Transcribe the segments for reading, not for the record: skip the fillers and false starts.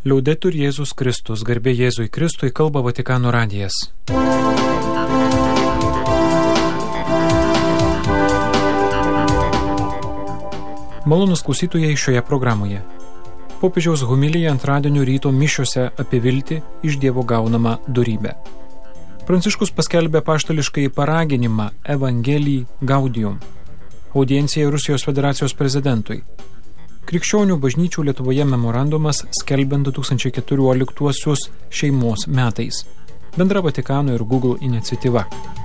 Liaudetur Jėzus Kristus, garbė Jėzui Kristui, kalba Vatikano radijas. Malonūs klausytojai šioje programoje. Popiežiaus homilija antradienio ryto mišiose apie viltį iš Dievo gaunamą dorybę. Pranciškus paskelbė apaštališkąjį paraginimą Evangelii Gaudium audiencijai Rusijos Federacijos prezidentui. Krikščionių bažnyčių Lietuvoje memorandumas skelbiant 2014 šeimos metais. Bendra Vatikano ir Google iniciatyva.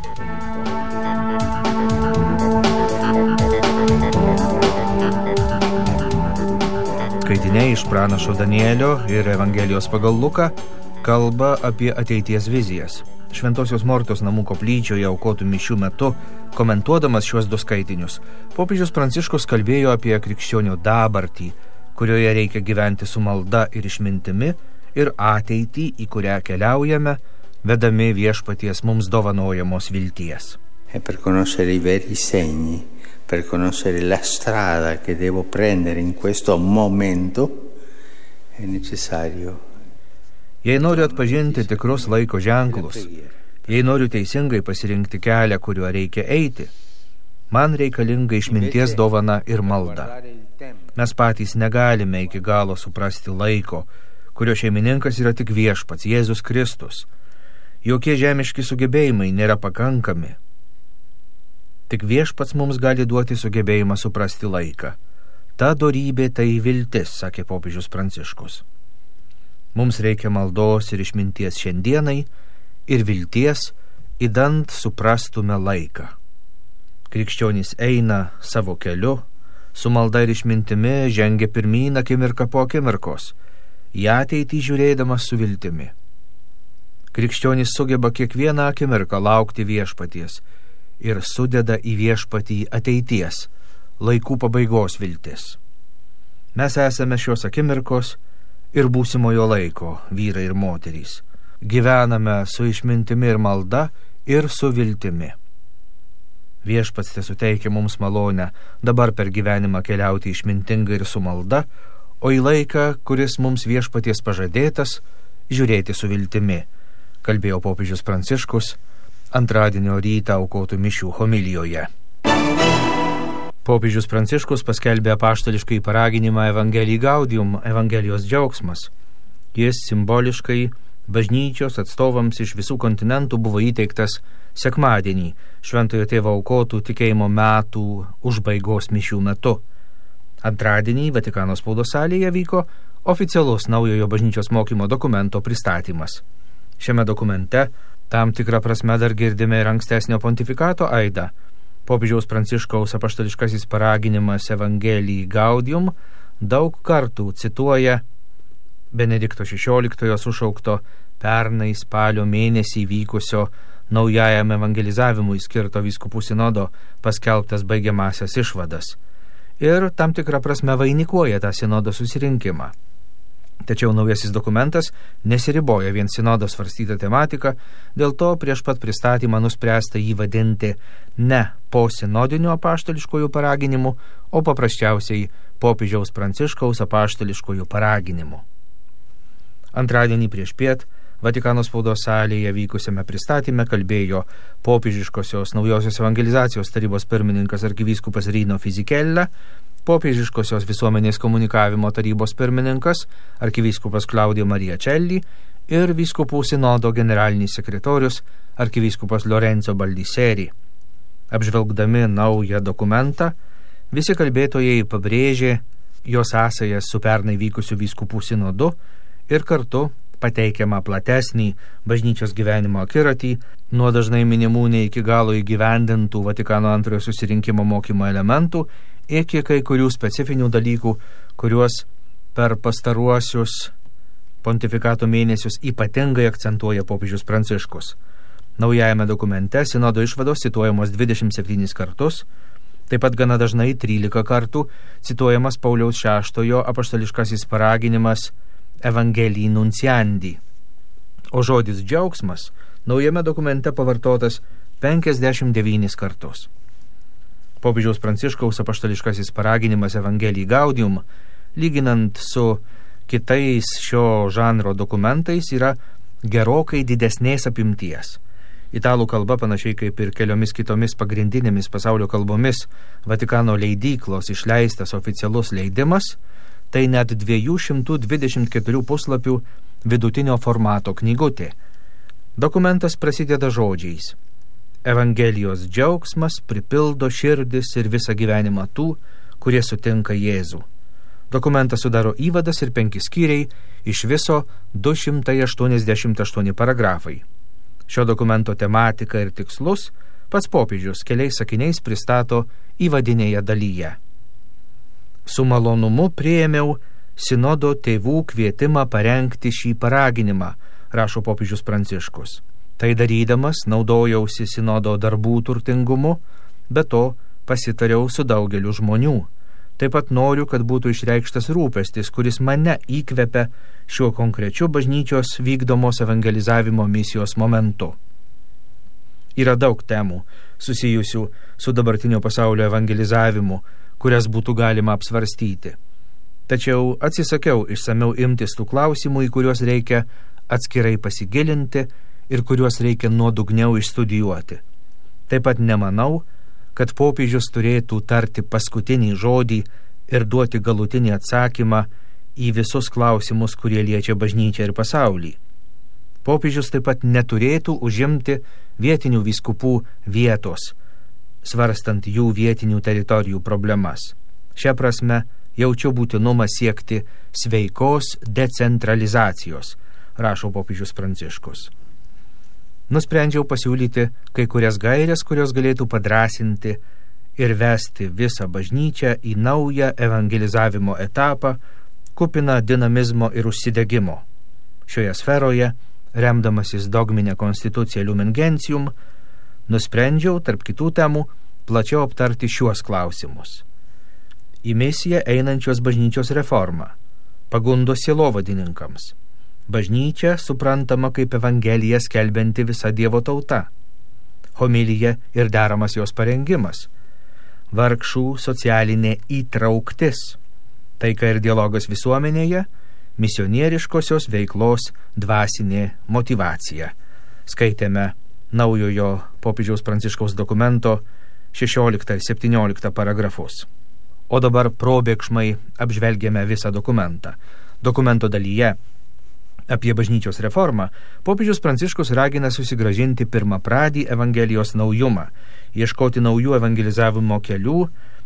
Skaitiniai iš pranašo Danielio ir Evangelijos pagal Luką kalba apie ateities vizijas. Šventosios Mortos namų koplyčioje aukotų mišių metu, komentuodamas šiuos du skaitinius, popiežius Pranciškus kalbėjo apie krikščionių dabartį, kurioje reikia gyventi su malda ir išmintimi, ir ateitį, į kurią keliaujame, vedami viešpaties mums dovanojamos vilties. E per conoscere i veri segni, per conoscere la strada che devo prendere in questo momento, è necessario. Jei noriu atpažinti tikrus laiko ženklus, jei noriu teisingai pasirinkti kelią, kuriuo reikia eiti, man reikalinga išminties dovana ir malda. Mes patys negalime iki galo suprasti laiko, kurio šeimininkas yra tik viešpats, Jėzus Kristus. Jokie žemiški sugebėjimai nėra pakankami. Tik viešpats mums gali duoti sugebėjimą suprasti laiką. Ta dorybė tai viltis, sakė popiežius Pranciškus. Mums reikia maldos ir išminties šiandienai ir vilties, idant suprastume laiką. Krikščionys eina savo keliu, su malda ir išmintimi žengia pirmyn akimirką po akimirkos, į ateitį žiūrėdamas su viltimi. Krikščionys sugeba kiekvieną akimirką laukti viešpaties ir sudeda į viešpatį ateities, laikų pabaigos viltis. Mes esame šios akimirkos ir būsimojo laiko, vyrai ir moterys. Gyvename su išmintimi ir malda ir su viltimi. Viešpats tesuteikia mums malonę dabar per gyvenimą keliauti išmintingai ir su malda, o į laiką, kuris mums viešpaties pažadėtas, žiūrėti su viltimi, kalbėjo popiežius Pranciškus antradienio rytą aukotų mišių homilijoje. Popiežius Pranciškus paskelbė apaštališkai paraginimą Evangelii Gaudium, Evangelijos džiaugsmas. Jis simboliškai bažnyčios atstovams iš visų kontinentų buvo įteiktas sekmadienį, Šventojo Tėvo aukotų tikėjimo metų užbaigos mišių metu. Antradienį Vatikano spaudos salėje vyko oficialus naujojo bažnyčios mokymo dokumento pristatymas. Šiame dokumente tam tikrą prasme dar girdime ir ankstesnio pontifikato aidą. Popiežiaus Pranciškaus apaštališkasis paraginimas Evangelii Gaudium daug kartų cituoja Benedikto XVI sušaukto pernai spalio mėnesį vykusio naujajam evangelizavimui skirto vyskupų sinodo paskelbtas baigiamasias išvadas ir tam tikrą prasme vainikuoja tą sinodo susirinkimą. Tačiau naujasis dokumentas nesiriboja vien sinodo svarstytą tematiką, dėl to prieš pat pristatymą nuspręsta jį vadinti ne po sinodiniu apaštališkojų paraginimu, o paprasčiausiai popiežiaus Pranciškaus apaštališkojų paraginimu. Antradienį prieš piet Vatikano spaudos salėje vykusiame pristatyme kalbėjo popiežiškosios naujosios evangelizacijos tarybos pirmininkas arkivyskupas Rino Fisichella, popiežiškosios visuomenės komunikavimo tarybos pirmininkas arkivyskupas Claudio Maria Celli ir vyskupų sinodo generalinis sekretorius arkivyskupas Lorenzo Baldisseri. Apžvelgdami naują dokumentą, visi kalbėtojai pabrėžė jo sąsajas su pernai vykusiu vyskupų sinodu ir kartu pateikiamą platesnį bažnyčios gyvenimo akiratį nuo dažnai minimų ne iki galo įgyvendintų Vatikano antrojo susirinkimo mokymo elementų iki kai kurių specifinių dalykų, kuriuos per pastaruosius pontifikato mėnesius ypatingai akcentuoja popiežius Pranciškus. Naujajame dokumente sinodo išvados cituojamos 27 kartus, taip pat gana dažnai 13 kartų cituojamas Pauliaus VI apaštališkasis paraginimas Evangelii Nunciandi. O žodis džiaugsmas naujame dokumente pavartotas 59 kartus. Popiežiaus Pranciškaus apaštališkasis paraginimas Evangelii Gaudium, lyginant su kitais šio žanro dokumentais yra gerokai didesnės apimties. Italų kalba, panašiai kaip ir keliomis kitomis pagrindinėmis pasaulio kalbomis, Vatikano leidyklos išleistas oficialus leidimas, tai net 224 puslapių vidutinio formato knygutė. Dokumentas prasideda žodžiais: Evangelijos džiaugsmas pripildo širdis ir visą gyvenimą tų, kurie sutinka Jėzų. Dokumentą sudaro įvadas ir 5 skyriai, iš viso 288 paragrafai. Šio dokumento tematika ir tikslus pats popiežius keliais sakiniais pristato įvadinėje dalyje. Su malonumu priėmiau sinodo tėvų kvietimą parengti šį paraginimą, rašo popiežius Pranciškus. Tai darydamas naudojausi sinodo darbų turtingumu, be to pasitariau su daugeliu žmonių. Taip pat noriu, kad būtų išreikštas rūpestis, kuris mane įkvepia šiuo konkrečiu bažnyčios vykdomos evangelizavimo misijos momentu. Yra daug temų susijusių su dabartinio pasaulio evangelizavimu, kurias būtų galima apsvarstyti. Tačiau atsisakiau išsamiau imtis tų klausimų, į kuriuos reikia atskirai pasigilinti ir kuriuos reikia nuodugniau išstudijuoti. Taip pat nemanau, kad popiežius turėtų tarti paskutinį žodį ir duoti galutinį atsakymą į visus klausimus, kurie liečia bažnyčią ir pasaulį. Popiežius taip pat neturėtų užimti vietinių vyskupų vietos, svarstant jų vietinių teritorijų problemas. Šia prasme jaučiu būtinumą siekti sveikos decentralizacijos, rašo popiežius Pranciškus. Nusprendžiau pasiūlyti kai kurias gaires, kurios galėtų padrasinti ir vesti visą bažnyčią į naują evangelizavimo etapą, kupiną dinamizmo ir užsidegimo. Šioje sferoje, remdamasis dogminę konstituciją Lumen Gentium, nusprendžiau, tarp kitų temų, plačiau aptarti šiuos klausimus. Į misiją einančios bažnyčios reformą, pagundos sielovadininkams, bažnyčia suprantama kaip evangelija skelbianti visa Dievo tauta, homilija ir deramas jos parengimas, vargšų socialinė įtrauktis, taika ir dialogas visuomenėje, misionieriškosios veiklos dvasinė motyvacija. Skaitėme naujojo popiežiaus Pranciškaus dokumento 16 ir 17 paragrafus. O dabar probėgšmai apžvelgėme visą dokumentą. Dokumento dalyje apie bažnyčios reformą popiežius Pranciškus ragina susigrąžinti pirmapradį Evangelijos naujumą, ieškoti naujų evangelizavimo kelių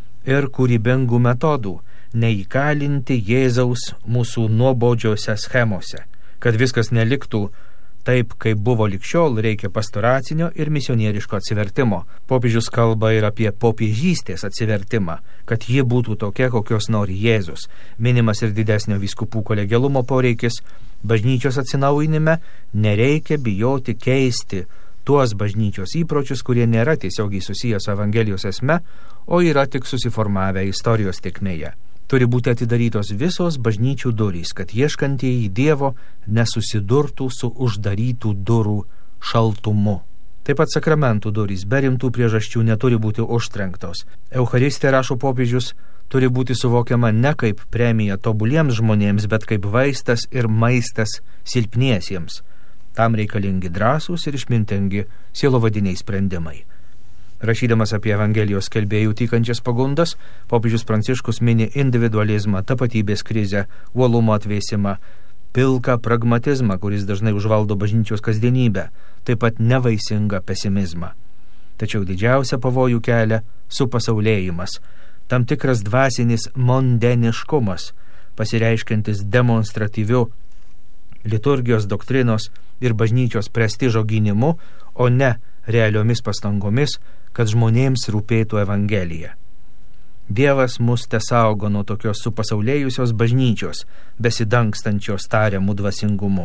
ir kūrybingų metodų, neįkalinti Jėzaus mūsų nuobodžiose schemose. Kad viskas neliktų taip, kaip buvo ligšiol, reikia pastoracinio ir misionieriško atsivertimo. Popiežius kalba ir apie popiežystės atsivertimą, kad ji būtų tokia, kokios nori Jėzus. Minimas ir didesnio vyskupų kolegialumo poreikis. Bažnyčios atsinaujinime nereikia bijoti keisti tuos bažnyčios įpročius, kurie nėra tiesiogiai susijęs su Evangelijos esme, o yra tik susiformavę istorijos tėkmėje. Turi būti atidarytos visos bažnyčių durys, kad ieškantieji Dievo nesusidurtų su uždarytų durų šaltumu. Taip pat sakramentų durys be rimtų priežasčių neturi būti užtrenktos. Eucharistija, rašo popiežius, turi būti suvokiama ne kaip premija tobuliems žmonėms, bet kaip vaistas ir maistas silpniesiems. Tam reikalingi drąsūs ir išmintingi sielovadiniai sprendimai. Rašydamas apie Evangelijos skelbėjų tykančias pagundas, popiežius Pranciškus mini individualizmą, tapatybės krizę, uolumo atvėsimą, pilką pragmatizmą, kuris dažnai užvaldo bažnyčios kasdienybę, taip pat nevaisingą pesimizmą. Tačiau didžiausia pavojų kelia supasaulėjimas, tam tikras dvasinis mondeniškumas, pasireiškiantis demonstratyviu liturgijos doktrinos ir bažnyčios prestižo gynimu, o ne realiomis pastangomis, kad žmonėms rūpėtų Evangelija. Dievas mus tesaugo nuo tokios supasaulėjusios bažnyčios, besidangstančios tariamų dvasingumu.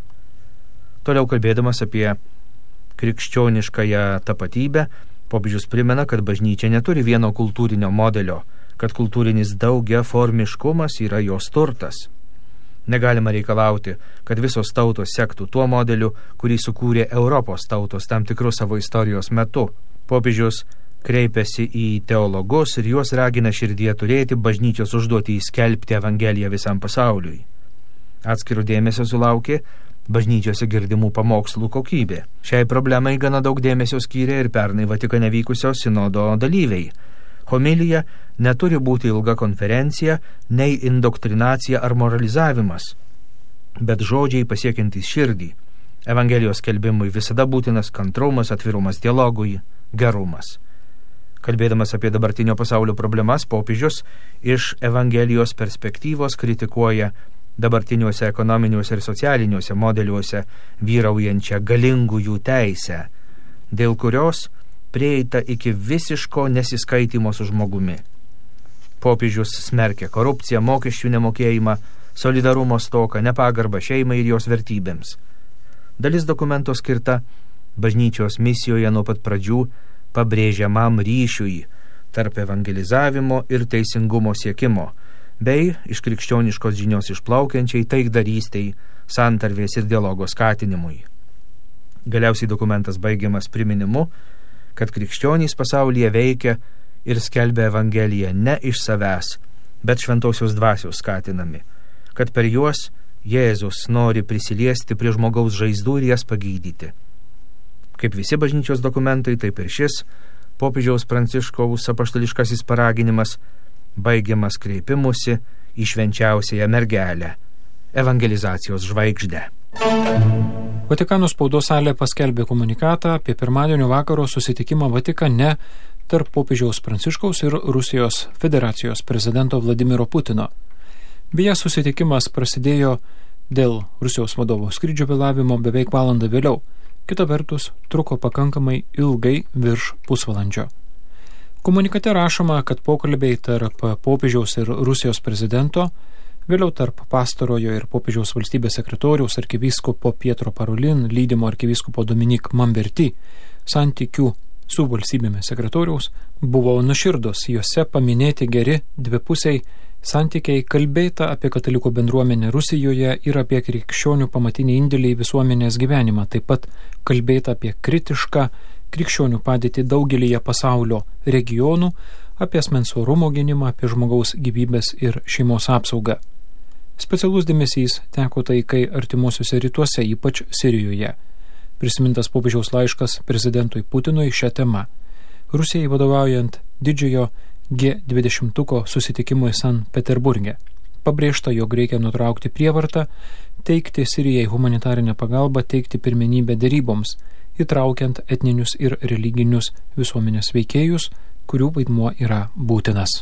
Toliau kalbėdamas apie krikščioniškąją tapatybę, popiežius primena, kad bažnyčia neturi vieno kultūrinio modelio, kad kultūrinis daugiaformiškumas yra jos turtas. Negalima reikalauti, kad visos tautos sektų tuo modeliu, kurį sukūrė Europos tautos tam tikrų savo istorijos metu. Popiežius kreipiasi į teologus ir juos ragina širdyje turėti bažnyčios užduotį skelbti Evangeliją visam pasauliui. Atskirų dėmesio sulaukė bažnyčiose girdimų pamokslų kokybė. Šiai problemai gana daug dėmesio skyrė ir pernai Vatikane vykusio sinodo dalyviai. Homilija neturi būti ilga konferencija, nei indoktrinacija ar moralizavimas, bet žodžiai pasiekiantys širdį. Evangelijos skelbimui visada būtinas kantrumas, atvirumas dialogui, gerumas. Kalbėdamas apie dabartinio pasaulio problemas, popiežius iš Evangelijos perspektyvos kritikuoja dabartiniuose ekonominiuose ir socialiniuose modeliuose vyraujančią galingųjų teisę, dėl kurios prieita iki visiško nesiskaitimo su žmogumi. Popiežius smerkia korupciją, mokesčių nemokėjimą, solidarumo stoką, nepagarbą šeimai ir jos vertybėms. Dalis dokumento skirta bažnyčios misijoje nuo pat pradžių pabrėžiamam ryšiui tarp evangelizavimo ir teisingumo siekimo, bei iš krikščioniškos žinios išplaukiančiai taikdarystei, santarvės ir dialogo skatinimui. Galiausiai dokumentas baigiamas priminimu, kad krikščionys pasaulyje veikia ir skelbia Evangeliją ne iš savęs, bet šventosios dvasios skatinami, kad per juos Jėzus nori prisiliesti prie žmogaus žaizdų ir jas pagydyti. Kaip visi bažnyčios dokumentai, taip ir šis popiežiaus Pranciškaus apaštališkasis paraginimas baigiamas kreipimusi į švenčiausiąją mergelę, evangelizacijos žvaigždę. Vatikano spaudos salė paskelbė komunikatą apie pirmadienio vakaro susitikimą Vatikane tarp popiežiaus Pranciškaus ir Rusijos federacijos prezidento Vladimiro Putino. Beje, susitikimas prasidėjo dėl Rusijos vadovo skrydžio vėlavimo beveik valandą vėliau. Kita vertus, truko pakankamai ilgai virš pusvalandžio. Komunikate rašoma, kad pokalbiai tarp popiežiaus ir Rusijos prezidento, vėliau tarp pastarojo ir popiežiaus valstybės sekretoriaus arkivyskupo Pietro Parolin, lydimo arkivyskupo Dominik Mamberti, santykių su valstybėmis sekretoriaus buvo nuoširdus, juose paminėti geri dvipusiai santykiai, kalbėta apie katalikų bendruomenę Rusijoje ir apie krikščionių pamatinį indėlį į visuomenės gyvenimą, taip pat kalbėta apie kritišką krikščionių padėtį daugelyje pasaulio regionų, apie asmens orumo gynimą, apie žmogaus gyvybės ir šeimos apsaugą. Specialus dėmesys teko taikai artimuosiuose rytuose, ypač Sirijoje. Prisimintas popiežiaus laiškas prezidentui Putinui šią temą. Rusijai vadovaujant didžiojo G20 susitikimui San Peterburge. Pabrėžta, jog reikia nutraukti prievartą, teikti Sirijai humanitarinę pagalbą, teikti pirmenybę deryboms, įtraukiant etninius ir religinius visuomenės veikėjus, kurių vaidmuo yra būtinas.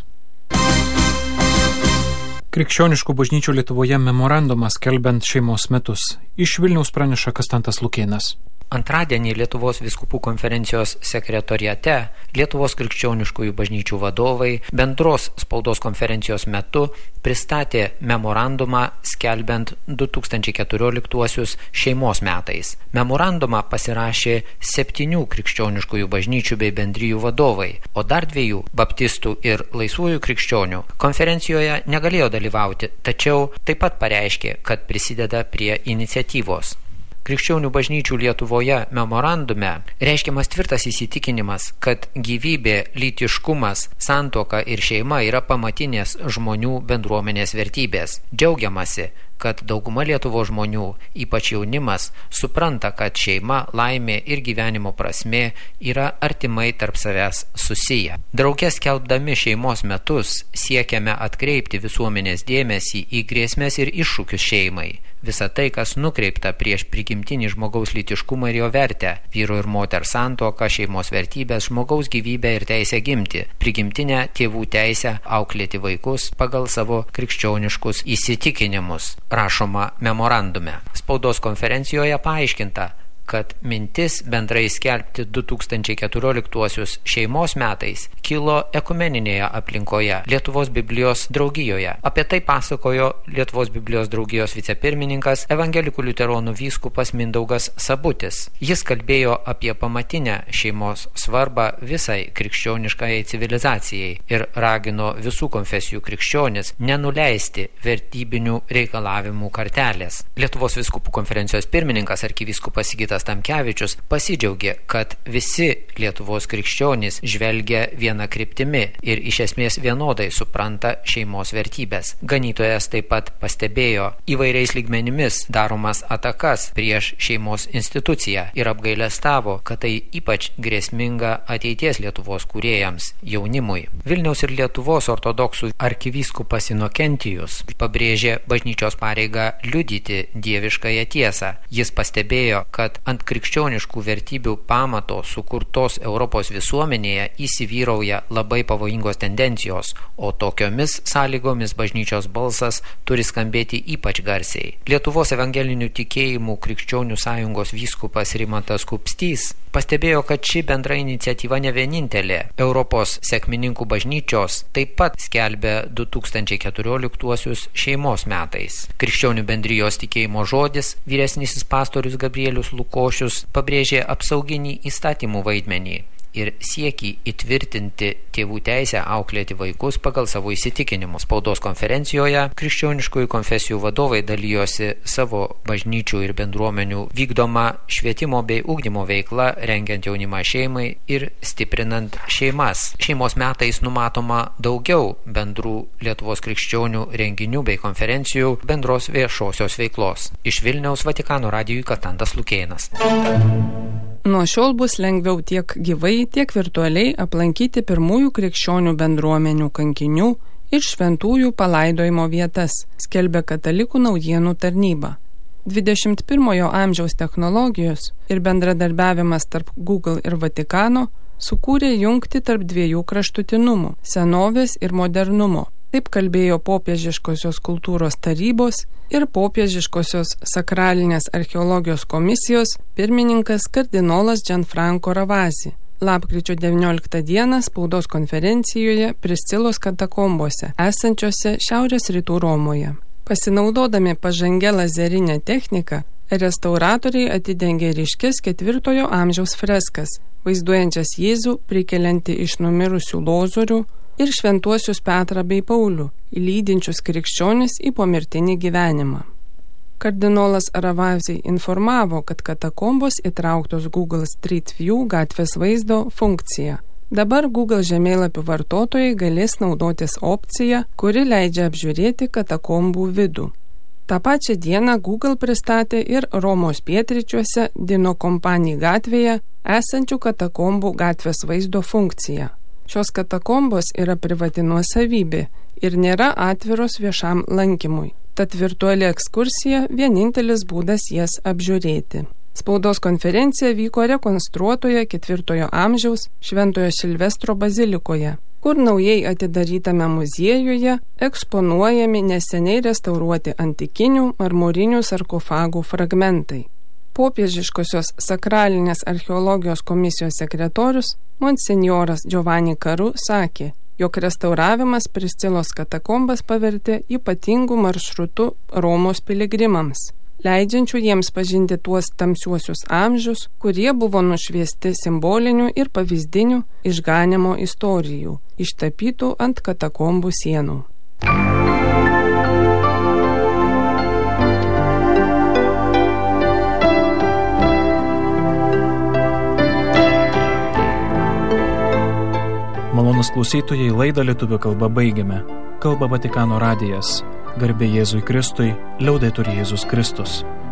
Krikščioniškų bažnyčių Lietuvoje memorandumas skelbiant šeimos metus. Iš Vilniaus praneša Kastantas Lukėnas. Antradienį Lietuvos vyskupų konferencijos sekretoriate Lietuvos krikščioniškųjų bažnyčių vadovai bendros spaudos konferencijos metu pristatė memorandumą skelbiant 2014 šeimos metais. Memorandumą pasirašė 7 krikščioniškųjų bažnyčių bei bendrijų vadovai, o dar 2 baptistų ir laisvųjų krikščionių konferencijoje negalėjo dalyvauti, tačiau taip pat pareiškė, kad prisideda prie iniciatyvos. Krikščionių bažnyčių Lietuvoje memorandume reiškiamas tvirtas įsitikinimas, kad gyvybė, lytiškumas, santuoka ir šeima yra pamatinės žmonių bendruomenės vertybės. Džiaugiamasi, kad dauguma Lietuvos žmonių, ypač jaunimas, supranta, kad šeima, laimė ir gyvenimo prasmė yra artimai tarp savęs susiję. Drauge skelbdami šeimos metus siekiame atkreipti visuomenės dėmesį į grėsmes ir iššūkius šeimai. Visa tai, kas nukreipta prieš prigimtinį žmogaus lytiškumą ir jo vertę, vyro ir moters santuoką, šeimos vertybės, žmogaus gyvybę ir teisę gimti, prigimtinę tėvų teisę auklėti vaikus pagal savo krikščioniškus įsitikinimus, rašoma memorandume. Spaudos konferencijoje paaiškinta, kad mintis bendrai skelbti 2014 šeimos metais kilo ekumeninėje aplinkoje Lietuvos Biblijos draugijoje. Apie tai pasakojo Lietuvos Biblijos draugijos vicepirmininkas evangelikų liuteronų vyskupas Mindaugas Sabutis. Jis kalbėjo apie pamatinę šeimos svarbą visai krikščioniškai civilizacijai ir ragino visų konfesijų krikščionis nenuleisti vertybinių reikalavimų kartelės. Lietuvos vyskupų konferencijos pirmininkas arkivyskupas Sigitas Sigitas Tamkevičius pasidžiaugė, kad visi Lietuvos krikščionys žvelgia viena kryptimi ir iš esmės vienodai supranta šeimos vertybės. Ganytojas taip pat pastebėjo įvairiais lygmenimis daromas atakas prieš šeimos instituciją ir apgailestavo, kad tai ypač grėsminga ateities Lietuvos kūrėjams, jaunimui. Vilniaus ir Lietuvos ortodoksų arkivyskupas Inokentijus pabrėžė bažnyčios pareigą liudyti dieviškąją tiesą. Jis pastebėjo, kad ant krikščioniškų vertybių pamato sukurtos Europos visuomenėje įsivyrauja labai pavojingos tendencijos, o tokiomis sąlygomis bažnyčios balsas turi skambėti ypač garsiai. Lietuvos evangelinių tikėjimų krikščionių sąjungos vyskupas Rimantas Kupstys pastebėjo, kad ši bendra iniciatyva ne vienintelė. Europos sekmininkų bažnyčios taip pat skelbia 2014 šeimos metais. Krikščionių bendrijos tikėjimo žodis, vyresnysis pastorius Gabrielius Lukošius pabrėžė apsauginį įstatymų vaidmenį ir siekį įtvirtinti tėvų teisę auklėti vaikus pagal savo įsitikinimus. Spaudos konferencijoje krikščioniškųjų konfesijų vadovai dalijosi savo bažnyčių ir bendruomenių vykdoma švietimo bei ugdymo veikla, rengiant jaunimą šeimai ir stiprinant šeimas. Šeimos metais numatoma daugiau bendrų Lietuvos krikščionių renginių bei konferencijų bendros viešosios veiklos. Iš Vilniaus Vatikano radijui Kastantas Lukėnas. Nuo šiol bus lengviau tiek gyvai, tiek virtualiai aplankyti pirmųjų krikščionių bendruomenių kankinių ir šventųjų palaidojimo vietas, skelbia Katalikų naujienų tarnyba. 21 amžiaus technologijos ir bendradarbiavimas tarp Google ir Vatikano sukūrė jungtį tarp dviejų kraštutinumų – senovės ir modernumo. Taip kalbėjo Popiežiškosios kultūros tarybos ir Popiežiškosios sakralinės archeologijos komisijos pirmininkas kardinolas Gianfranco Ravasi. Lapkričio 19 dieną spaudos konferencijoje Priscilos katakombose, esančiose Šiaurės rytų Romoje. Pasinaudodami pažangę lazerinę techniką, restauratoriai atidengė ryškias 4 amžiaus freskas, vaizduojančias Jėzų prikeliantį iš numirusių Lozorių ir šventuosius Petrą bei Paulių, lydinčius krikščionis į pomirtinį gyvenimą. Kardinolas Ravasi informavo, kad katakombos įtrauktos Google Street View gatvės vaizdo funkcija. Dabar Google žemėlapių vartotojai galės naudotis opcija, kuri leidžia apžiūrėti katakombų vidų. Ta pačia dieną Google pristatė ir Romos pietryčiuose Dino Kompanijai gatvėje esančių katakombų gatvės vaizdo funkciją. Šios katakombos yra privati nuosavybė ir nėra atviros viešam lankymui, tad virtuali ekskursija vienintelis būdas jas apžiūrėti. Spaudos konferencija vyko rekonstruotoje 4 amžiaus Šventojo Silvestro bazilikoje, kur naujai atidarytame muziejuje eksponuojami neseniai restauruoti antikinių marmurinių sarkofagų fragmentai. Popiežiškosios sakralinės archeologijos komisijos sekretorius monsinjoras Giovanni Caru sakė, jog restauravimas Priscilos katakombas pavertė ypatingų maršrutų Romos piligrimams, leidžiančių jiems pažinti tuos tamsiuosius amžius, kurie buvo nušviesti simbolinių ir pavyzdinių išganymo istorijų, ištapytų ant katakombų sienų. Malonūs klausytojai, laidą lietuvių kalba baigiame. Kalba Vatikano radijas. Garbė Jėzui Kristui, liaudetur Jėzus Kristus.